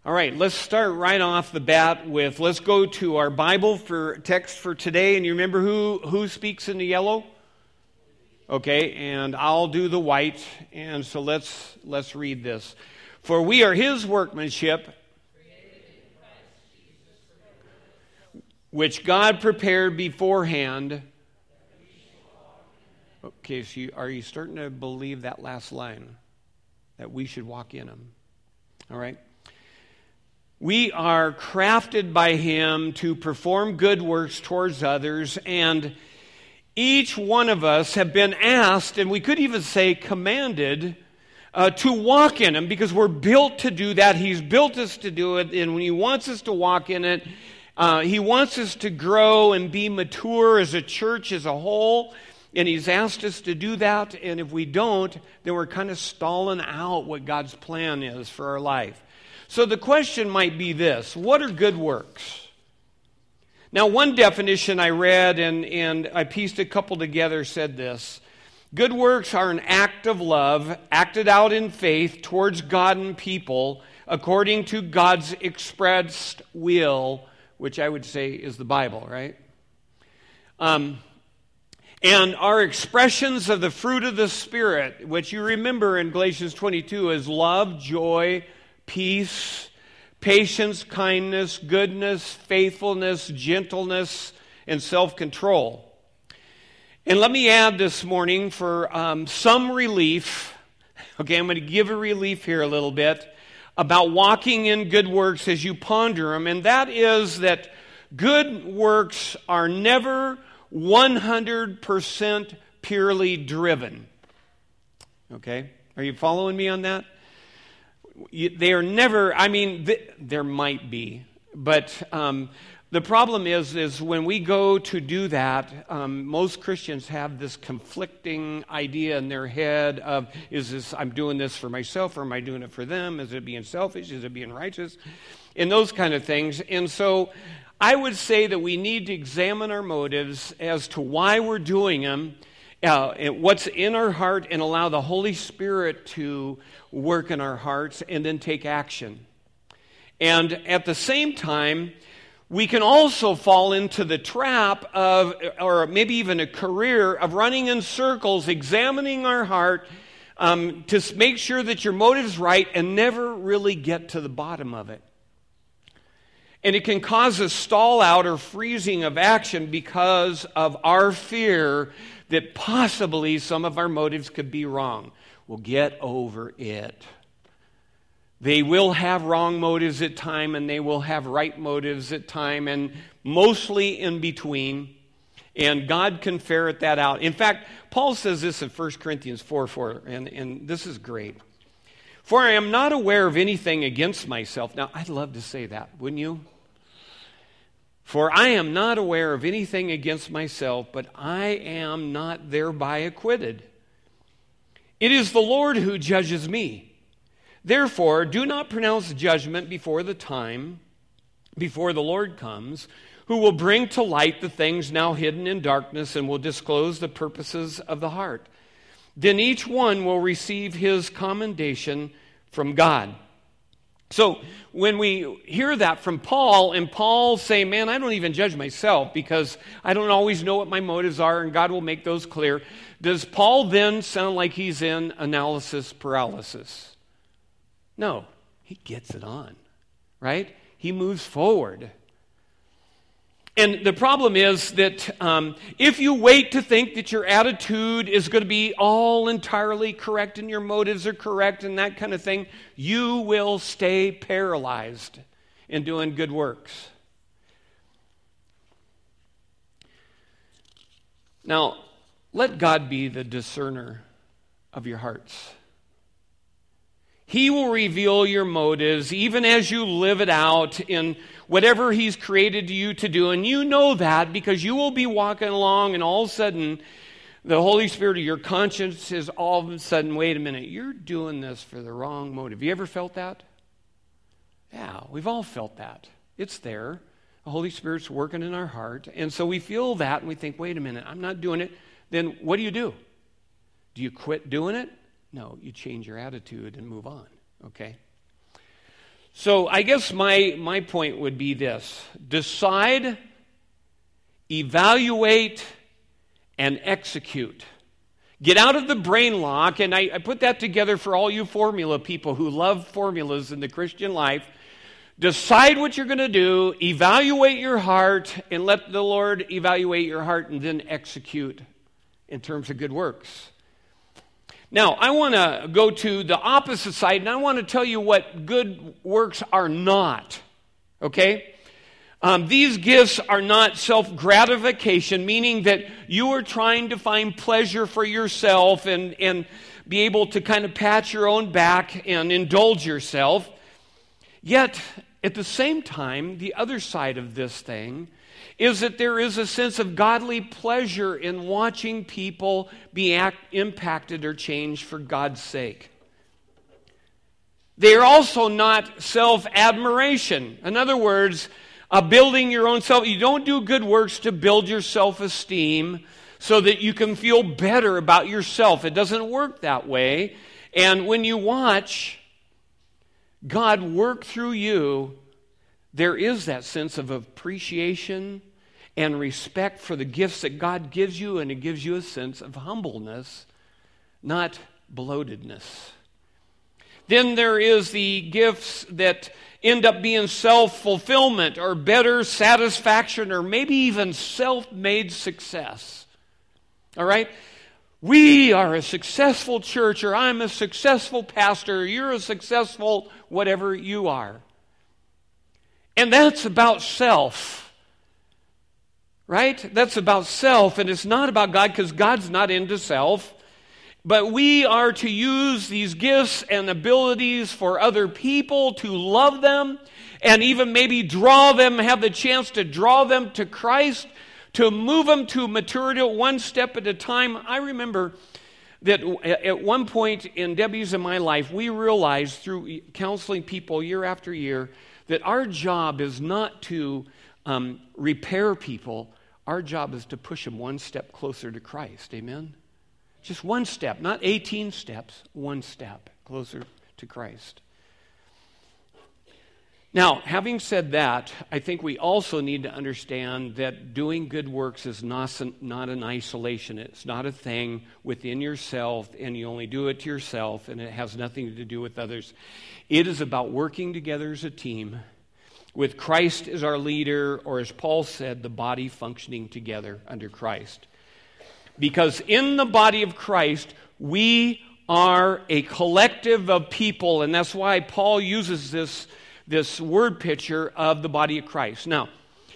All right, let's start right off the bat with, let's go to our Bible for text for today. And you remember who speaks in the yellow? Okay, and I'll do the white. And so let's read this. For we are his workmanship, which God prepared beforehand. Okay, so are you starting to believe that last line? That we should walk in them. All right. We are crafted by him to perform good works towards others, and each one of us have been asked, and we could even say commanded, to walk in them, because we're built to do that. He's built us to do it, and when he wants us to walk in it, he wants us to grow and be mature as a church as a whole, and he's asked us to do that, and if we don't, then we're kind of stalling out what God's plan is for our life. So the question might be this: what are good works? Now, one definition I read, and I pieced a couple together, said this: good works are an act of love acted out in faith towards God and people according to God's expressed will, which I would say is the Bible, right? And our expressions of the fruit of the Spirit, which you remember in Galatians 22 is love, joy, peace, patience, kindness, goodness, faithfulness, gentleness, and self-control. And let me add this morning for some relief, okay, I'm going to give a relief here a little bit, about walking in good works as you ponder them, and that is that good works are never 100% purely driven. Okay? Are you following me on that? They are never, there might be, but the problem is when we go to do that, most Christians have this conflicting idea in their head of, is this, I'm doing this for myself, or am I doing it for them? Is it being selfish? Is it being righteous? And those kind of things. And so I would say that we need to examine our motives as to why we're doing them, and what's in our heart, and allow the Holy Spirit to work in our hearts and then take action. And at the same time, we can also fall into the trap of, or maybe even a career of running in circles, examining our heart to make sure that your motive's right and never really get to the bottom of it. And it can cause a stall out or freezing of action because of our fear that possibly some of our motives could be wrong. Well, get over it. They will have wrong motives at time, and they will have right motives at time, and mostly in between. And God can ferret that out. In fact, Paul says this in 1 Corinthians 4:4, and this is great. For I am not aware of anything against myself. Now, I'd love to say that, wouldn't you? For I am not aware of anything against myself, but I am not thereby acquitted. It is the Lord who judges me. Therefore, do not pronounce judgment before the Lord comes, who will bring to light the things now hidden in darkness and will disclose the purposes of the heart. Then each one will receive his commendation from God. So when we hear that from Paul, and Paul say, man, I don't even judge myself because I don't always know what my motives are, and God will make those clear. Does Paul then sound like he's in analysis paralysis? No, he gets it on, right? He moves forward. And the problem is that if you wait to think that your attitude is going to be all entirely correct and your motives are correct and that kind of thing, you will stay paralyzed in doing good works. Now, let God be the discerner of your hearts. He will reveal your motives even as you live it out in whatever He's created you to do. And you know that because you will be walking along and all of a sudden the Holy Spirit of your conscience is all of a sudden, wait a minute, you're doing this for the wrong motive. You ever felt that? Yeah, we've all felt that. It's there. The Holy Spirit's working in our heart. And so we feel that and we think, wait a minute, I'm not doing it. Then what do? Do you quit doing it? No, you change your attitude and move on, okay? So I guess my point would be this: decide, evaluate, and execute. Get out of the brain lock, and I put that together for all you formula people who love formulas in the Christian life. Decide what you're going to do, evaluate your heart, and let the Lord evaluate your heart, and then execute in terms of good works. Now, I want to go to the opposite side, and I want to tell you what good works are not, okay? These gifts are not self-gratification, meaning that you are trying to find pleasure for yourself and be able to kind of pat your own back and indulge yourself. Yet, at the same time, the other side of this thing is that there is a sense of godly pleasure in watching people be impacted or changed for God's sake. They are also not self-admiration. In other words, building your own self. You don't do good works to build your self-esteem so that you can feel better about yourself. It doesn't work that way. And when you watch God work through you, there is that sense of appreciation and respect for the gifts that God gives you, and it gives you a sense of humbleness, not bloatedness. Then there is the gifts that end up being self-fulfillment or better satisfaction or maybe even self-made success. All right? We are a successful church, or I'm a successful pastor, or you're a successful whatever you are. And that's about self. Right? That's about self, and it's not about God, because God's not into self. But we are to use these gifts and abilities for other people, to love them, and even maybe draw them, have the chance to draw them to Christ, to move them to maturity one step at a time. I remember that at one point in Debbie's and my life, we realized through counseling people year after year that our job is not to repair people. Our job is to push them one step closer to Christ. Amen? Just one step, not 18 steps, one step closer to Christ. Now, having said that, I think we also need to understand that doing good works is not an isolation. It's not a thing within yourself, and you only do it to yourself, and it has nothing to do with others. It is about working together as a team, with Christ as our leader, or as Paul said, the body functioning together under Christ. Because in the body of Christ, we are a collective of people, and that's why Paul uses this word picture of the body of Christ. Now,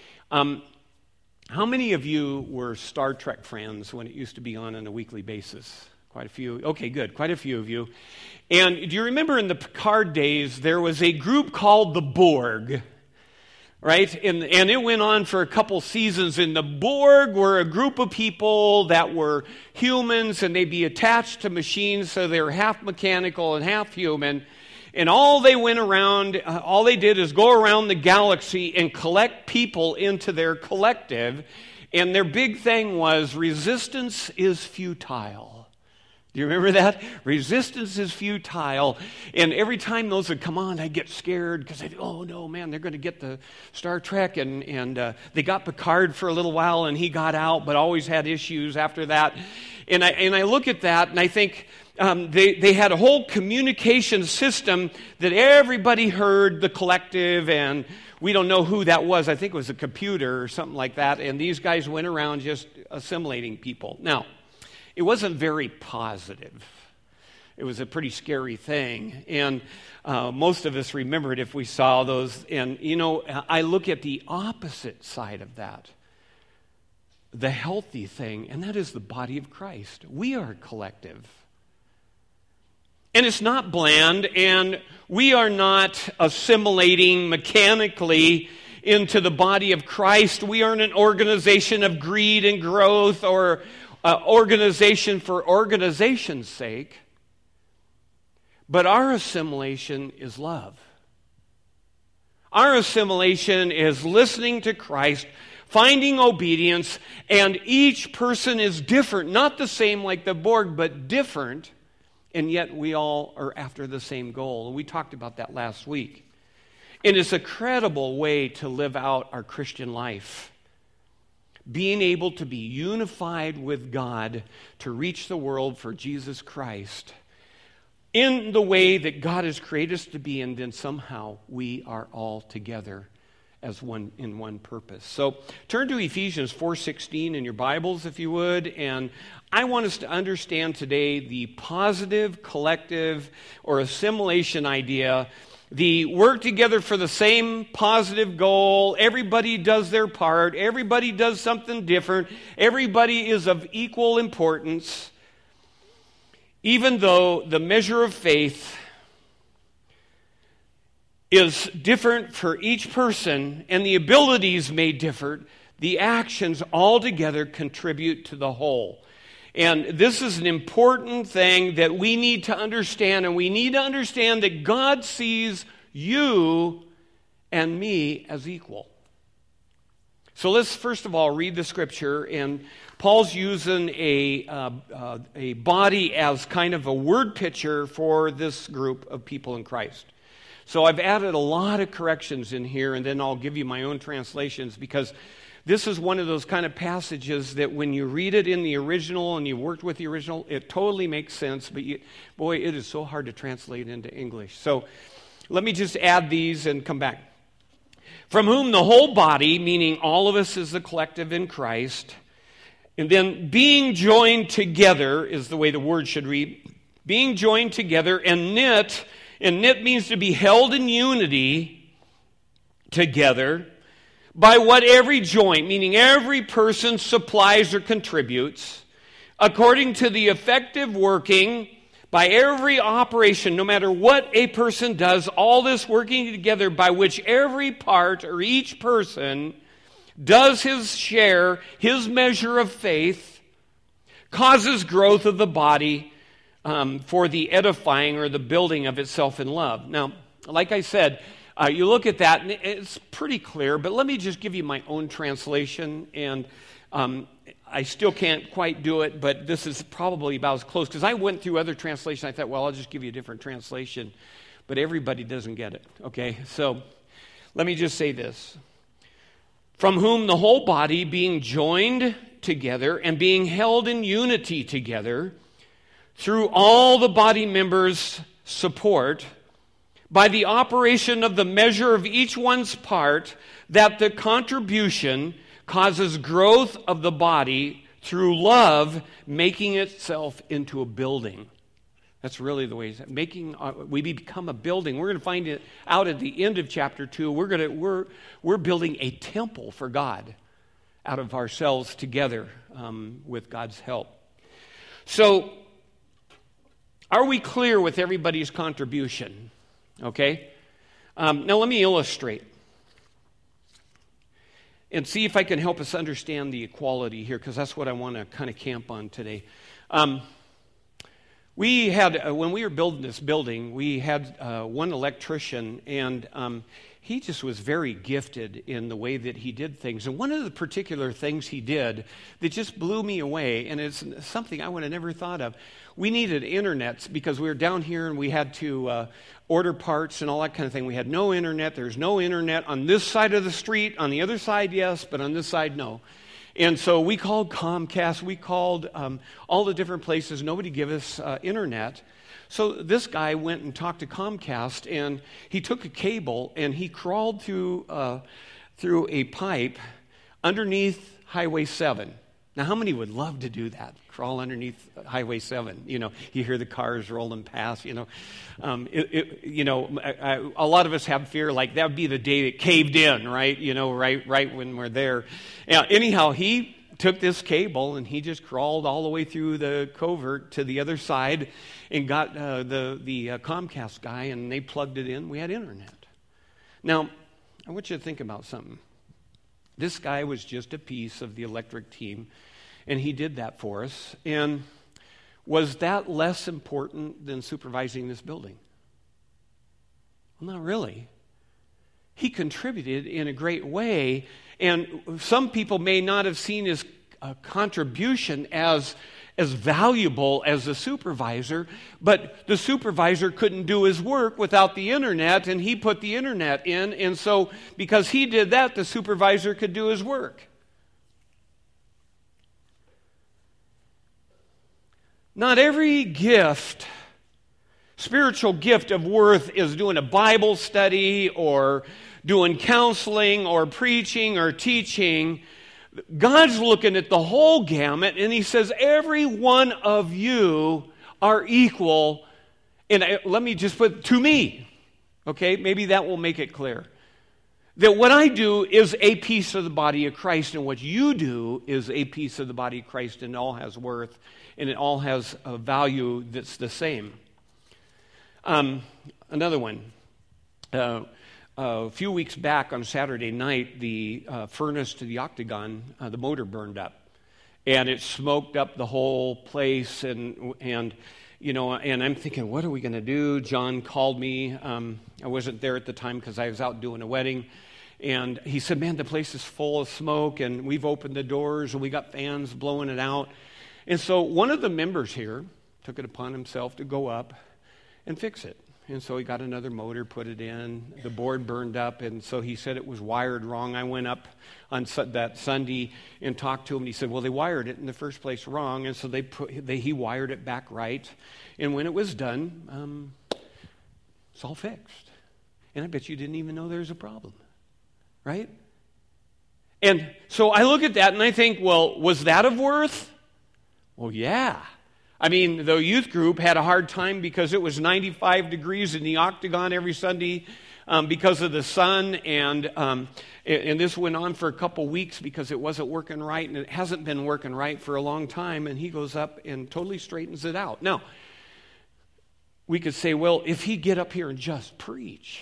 how many of you were Star Trek fans when it used to be on a weekly basis? Quite a few. Okay, good. Quite a few of you. And do you remember in the Picard days, there was a group called the Borg? Right? And it went on for a couple seasons, and the Borg were a group of people that were humans, and they'd be attached to machines, so they were half mechanical and half human. And all they did is go around the galaxy and collect people into their collective. And their big thing was, resistance is futile. Do you remember that? Resistance is futile. And every time those would come on, I'd get scared because oh no, man, they're going to get the Star Trek. And they got Picard for a little while, and he got out, but always had issues after that. And I look at that, and I think they had a whole communication system that everybody heard the collective, and we don't know who that was. I think it was a computer or something like that. And these guys went around just assimilating people. Now, it wasn't very positive. It was a pretty scary thing. And most of us remember it if we saw those. And, I look at the opposite side of that, the healthy thing, and that is the body of Christ. We are a collective. And it's not bland, and we are not assimilating mechanically into the body of Christ. We aren't an organization of greed and growth, or organization for organization's sake. But our assimilation is love. Our assimilation is listening to Christ, finding obedience, and each person is different. Not the same like the Borg, but different. And yet we all are after the same goal. And we talked about that last week. And it's a credible way to live out our Christian life. Being able to be unified with God to reach the world for Jesus Christ in the way that God has created us to be, and then somehow we are all together as one in one purpose. So turn to Ephesians 4:16 in your Bibles, if you would, and I want us to understand today the positive, collective, or assimilation idea. The work together for the same positive goal. Everybody does their part. Everybody does something different. Everybody is of equal importance. Even though the measure of faith is different for each person and the abilities may differ, the actions altogether contribute to the whole. And this is an important thing that we need to understand, and we need to understand that God sees you and me as equal. So let's first of all read the scripture, and Paul's using a body as kind of a word picture for this group of people in Christ. So I've added a lot of corrections in here, and then I'll give you my own translations, because this is one of those kind of passages that when you read it in the original and you worked with the original, it totally makes sense, but boy, it is so hard to translate into English. So let me just add these and come back. From whom the whole body, meaning all of us as the collective in Christ, and then being joined together is the way the word should read, being joined together and knit means to be held in unity together, by what every joint, meaning every person, supplies or contributes, according to the effective working by every operation, no matter what a person does, all this working together by which every part or each person does his share, his measure of faith, causes growth of the body for the edifying or the building of itself in love. Now, like I said, you look at that, and it's pretty clear, but let me just give you my own translation, and I still can't quite do it, but this is probably about as close, because I went through other translations. I thought, well, I'll just give you a different translation, but everybody doesn't get it, okay? So let me just say this. From whom the whole body, being joined together and being held in unity together, through all the body members' support, by the operation of the measure of each one's part, that the contribution causes growth of the body through love, making itself into a building. That's really the way it's we become a building. We're going to find it out at the end of chapter 2. We're building a temple for God out of ourselves together with God's help. So, are we clear with everybody's contribution? Okay? Now let me illustrate and see if I can help us understand the equality here, because that's what I want to kind of camp on today. We had, when we were building this building, we had one electrician, and he just was very gifted in the way that he did things. And one of the particular things he did that just blew me away, and it's something I would have never thought of. We needed internet because we were down here and we had to order parts and all that kind of thing. We had no internet. There's no internet on this side of the street. On the other side, yes, but on this side, no. And so we called Comcast. We called all the different places. Nobody gave us internet. So this guy went and talked to Comcast, and he took a cable and he crawled through a pipe underneath Highway 7. Now, how many would love to do that? Crawl underneath Highway 7. You know, you hear the cars rolling past. A lot of us have fear like that would be the day it caved in, right? Right when we're there. Anyhow, he took this cable and he just crawled all the way through the covert to the other side and got the Comcast guy, and they plugged it in. We had internet. Now, I want you to think about something. This guy was just a piece of the electric team, and he did that for us. And was that less important than supervising this building? Well, not really. He contributed in a great way, and some people may not have seen his contribution as as valuable as the supervisor, but the supervisor couldn't do his work without the internet, and he put the internet in, and so because he did that, the supervisor could do his work. Not every gift, spiritual gift of worth, is doing a Bible study or doing counseling or preaching or teaching. God's looking at the whole gamut, and he says, every one of you are equal. And let me just put, to me, okay? Maybe that will make it clear. That what I do is a piece of the body of Christ, and what you do is a piece of the body of Christ, and it all has worth, and it all has a value that's the same. Another one. A few weeks back on Saturday night, the furnace to the Octagon, the motor burned up, and it smoked up the whole place. And you know, and I'm thinking, what are we going to do? John called me. I wasn't there at the time because I was out doing a wedding, and he said, "Man, the place is full of smoke, and we've opened the doors, and we got fans blowing it out." And so one of the members here took it upon himself to go up and fix it. And so he got another motor, put it in. The board burned up, and so he said it was wired wrong. I went up on that Sunday and talked to him, and he said, well, they wired it in the first place wrong, and so he wired it back right. And when it was done, it's all fixed. And I bet you didn't even know there was a problem, right? And so I look at that, and I think, well, was that of worth? Well, yeah. I mean, the youth group had a hard time because it was 95 degrees in the Octagon every Sunday because of the sun, and this went on for a couple weeks because it wasn't working right, and it hasn't been working right for a long time, and he goes up and totally straightens it out. Now, we could say, well, if he'd get up here and just preach,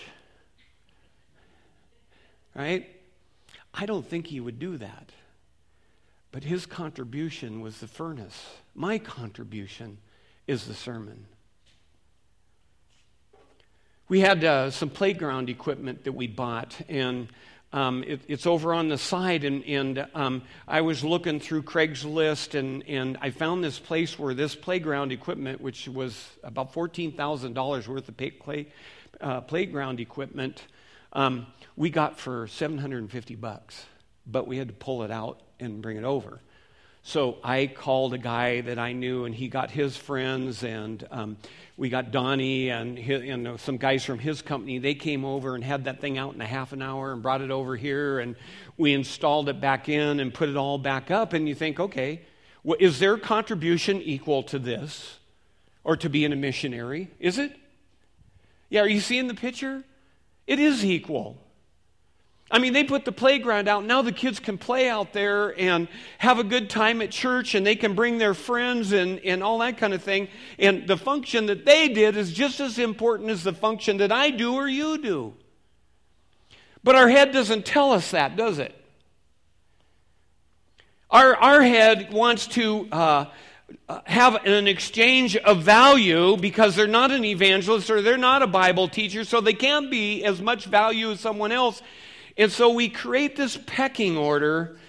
right? I don't think he would do that. But his contribution was the furnace. My contribution is the sermon. We had some playground equipment that we bought, and it's over on the side, and I was looking through Craigslist, and I found this place where this playground equipment, which was about $14,000 worth of playground equipment, we got for $750, but we had to pull it out and bring it over. So I called a guy that I knew, and he got his friends, and we got Donnie and some guys from his company. They came over and had that thing out in a half an hour and brought it over here, and we installed it back in and put it all back up. And you think, okay, well, is their contribution equal to this or to being a missionary? Is it? Yeah, are you seeing the picture? It is equal. I mean, they put the playground out. Now the kids can play out there and have a good time at church, and they can bring their friends and all that kind of thing. And the function that they did is just as important as the function that I do or you do. But our head doesn't tell us that, does it? Our head wants to have an exchange of value because they're not an evangelist or they're not a Bible teacher, so they can't be as much value as someone else. And so we create this pecking order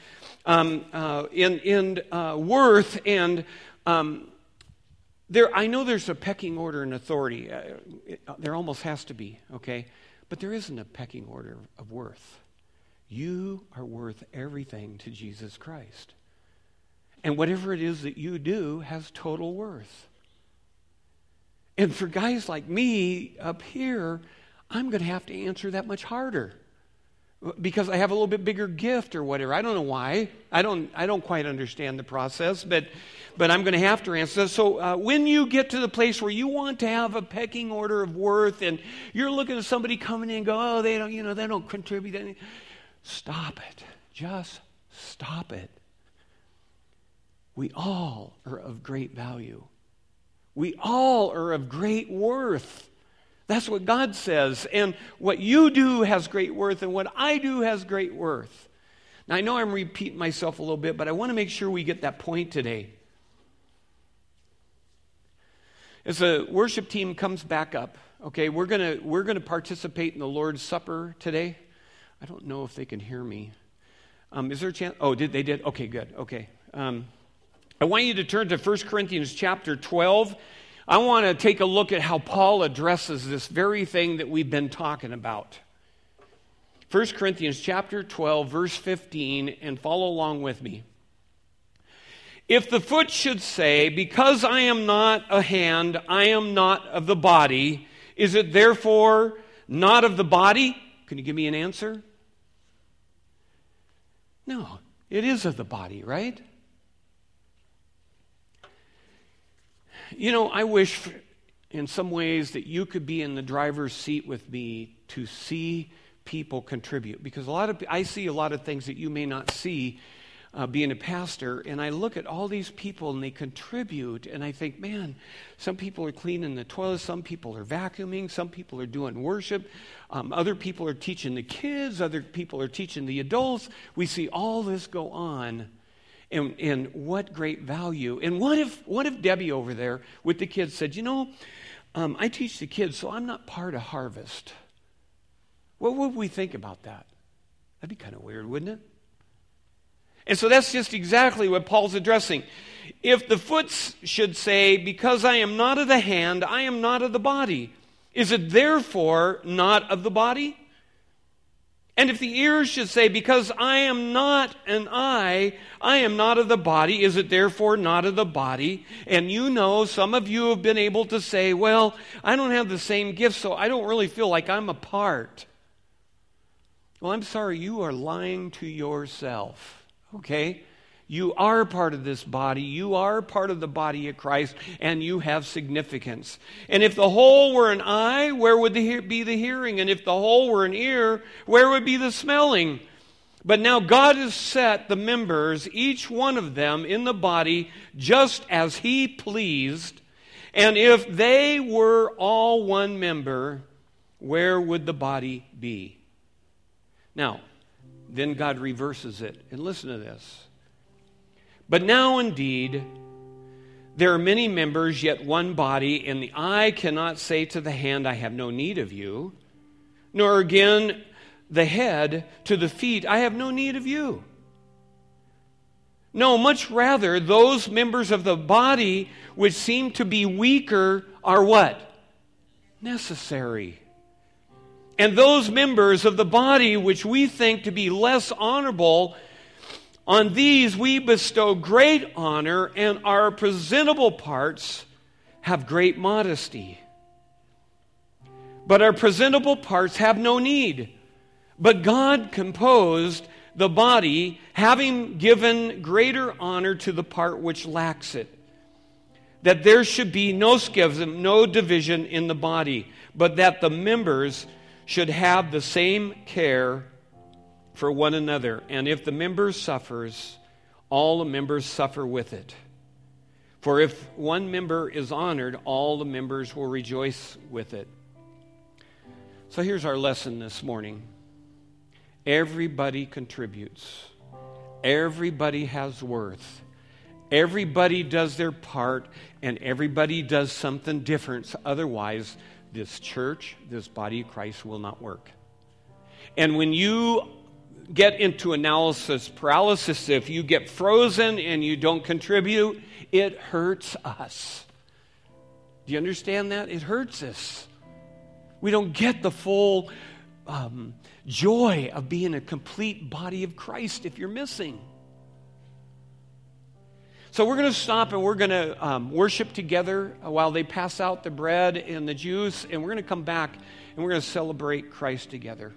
in worth, and I know there's a pecking order in authority. There almost has to be, okay? But there isn't a pecking order of worth. You are worth everything to Jesus Christ. And whatever it is that you do has total worth. And for guys like me up here, I'm going to have to answer that much harder. Because I have a little bit bigger gift or whatever. I don't know why. I don't quite understand the process, but I'm going to have to answer. So when you get to the place where you want to have a pecking order of worth, and you're looking at somebody coming in and go, oh, they don't contribute anything. Stop it. Just stop it. We all are of great value. We all are of great worth. That's what God says. And what you do has great worth, and what I do has great worth. Now, I know I'm repeating myself a little bit, but I want to make sure we get that point today. As the worship team comes back up, okay, we're gonna participate in the Lord's Supper today. I don't know if they can hear me. Is there a chance? Oh, they did? Okay, good. Okay. I want you to turn to 1 Corinthians chapter 12. I want to take a look at how Paul addresses this very thing that we've been talking about. 1 Corinthians chapter 12, verse 15, and follow along with me. If the foot should say, because I am not a hand, I am not of the body, is it therefore not of the body? Can you give me an answer? No, it is of the body, right? You know, I wish in some ways that you could be in the driver's seat with me to see people contribute, because I see a lot of things that you may not see being a pastor, and I look at all these people and they contribute, and I think, man, some people are cleaning the toilets, some people are vacuuming, some people are doing worship, other people are teaching the kids, other people are teaching the adults. We see all this go on, and what great value. And what if Debbie over there with the kids said, you know, I teach the kids, so I'm not part of Harvest. What would we think about that? That'd be kind of weird, wouldn't it? And so that's just exactly what Paul's addressing. If the foot should say, because I am not of the hand, I am not of the body, is it therefore not of the body? And if the ear should say, because I am not an eye, I am not of the body, is it therefore not of the body? And you know, some of you have been able to say, well, I don't have the same gift, so I don't really feel like I'm a part. Well, I'm sorry, you are lying to yourself. Okay? You are part of this body. You are part of the body of Christ, and you have significance. And if the whole were an eye, where would be the hearing? And if the whole were an ear, where would be the smelling? But now God has set the members, each one of them, in the body just as He pleased. And if they were all one member, where would the body be? Now, then God reverses it. And listen to this. But now indeed, there are many members, yet one body, and the eye cannot say to the hand, I have no need of you, nor again the head to the feet, I have no need of you. No, much rather, those members of the body which seem to be weaker are what? Necessary. And those members of the body which we think to be less honorable, on these we bestow great honor, and our presentable parts have great modesty. But our presentable parts have no need. But God composed the body, having given greater honor to the part which lacks it, that there should be no schism, no division in the body, but that the members should have the same care for one another. And if the member suffers, all the members suffer with it. For if one member is honored, all the members will rejoice with it. So here's our lesson this morning. Everybody contributes. Everybody has worth. Everybody does their part, and everybody does something different. Otherwise, this church, this body of Christ will not work. And when you get into analysis paralysis, if you get frozen and you don't contribute, it hurts us. Do you understand that? It hurts us. We don't get the full joy of being a complete body of Christ if you're missing. So we're going to stop and we're going to worship together while they pass out the bread and the juice, and we're going to come back and we're going to celebrate Christ together.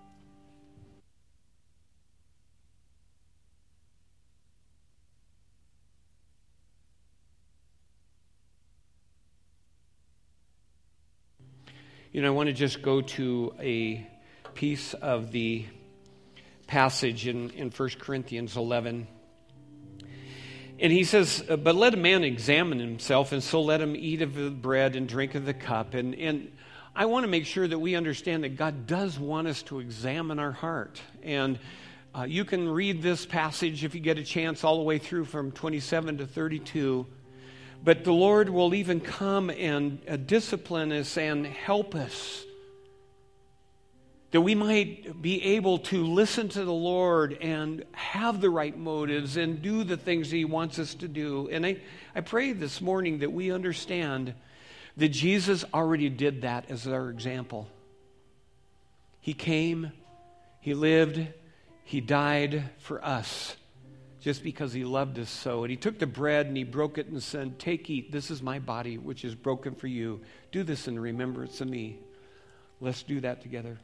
You know, I want to just go to a piece of the passage in 1 Corinthians 11. And he says, but let a man examine himself, and so let him eat of the bread and drink of the cup. And I want to make sure that we understand that God does want us to examine our heart. And you can read this passage, if you get a chance, all the way through from 27 to 32. But the Lord will even come and discipline us and help us. that we might be able to listen to the Lord and have the right motives and do the things He wants us to do. And I pray this morning that we understand that Jesus already did that as our example. He came, He lived, He died for us just because He loved us so. And He took the bread and He broke it and said, "Take, eat, this is my body which is broken for you. Do this in remembrance of me." Let's do that together.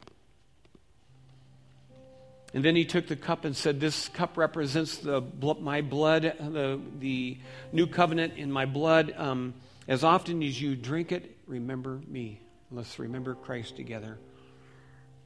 And then He took the cup and said, "This cup represents my blood, the new covenant in my blood. As often as you drink it, remember me." Let's remember Christ together.